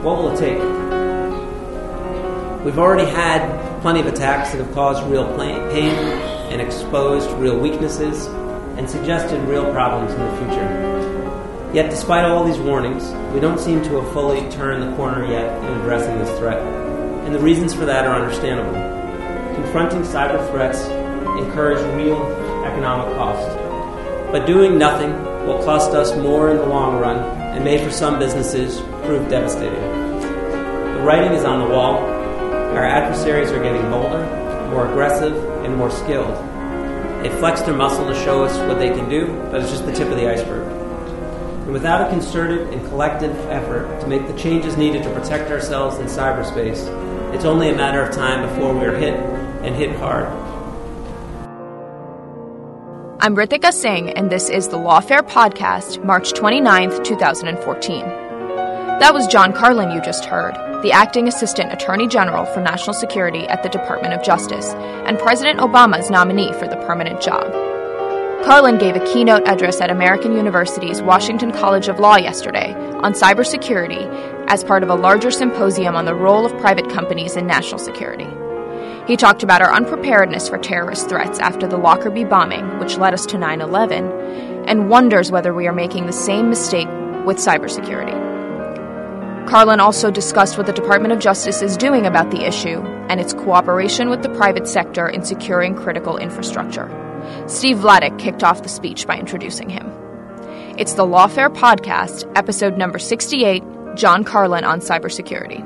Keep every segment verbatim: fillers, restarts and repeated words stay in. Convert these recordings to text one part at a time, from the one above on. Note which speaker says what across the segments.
Speaker 1: What will it take? We've already had plenty of attacks that have caused real pain and exposed real weaknesses and suggested real problems in the future. Yet despite all these warnings, we don't seem to have fully turned the corner yet in addressing this threat. And the reasons for that are understandable. Confronting cyber threats incurs real economic cost. But doing nothing will cost us more in the long run and may for some businesses prove devastating. The writing is on the wall. Our adversaries are getting bolder, more aggressive, and more skilled. They flex their muscle to show us what they can do, but it's just the tip of the iceberg. And without a concerted and collective effort to make the changes needed to protect ourselves in cyberspace, it's only a matter of time before we are hit, and hit hard.
Speaker 2: I'm Ritika Singh, and this is the Lawfare Podcast, March twenty-ninth, twenty fourteen. That was John Carlin you just heard, the Acting Assistant Attorney General for National Security at the Department of Justice, and President Obama's nominee for the permanent job. Carlin gave a keynote address at American University's Washington College of Law yesterday on cybersecurity as part of a larger symposium on the role of private companies in national security. He talked about our unpreparedness for terrorist threats after the Lockerbie bombing, which led us to nine eleven, and wonders whether we are making the same mistake with cybersecurity. Carlin also discussed what the Department of Justice is doing about the issue and its cooperation with the private sector in securing critical infrastructure. Steve Vladeck kicked off the speech by introducing him. It's the Lawfare Podcast, episode number sixty-eight, John Carlin on cybersecurity.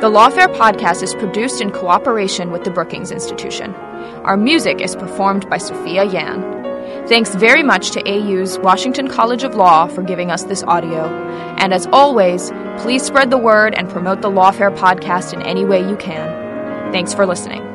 Speaker 2: The Lawfare podcast is produced in cooperation with the Brookings Institution. Our music is performed by Sophia Yan. Thanks very much to A U's Washington College of Law for giving us this audio. And as always, please spread the word and promote the Lawfare podcast in any way you can. Thanks for listening.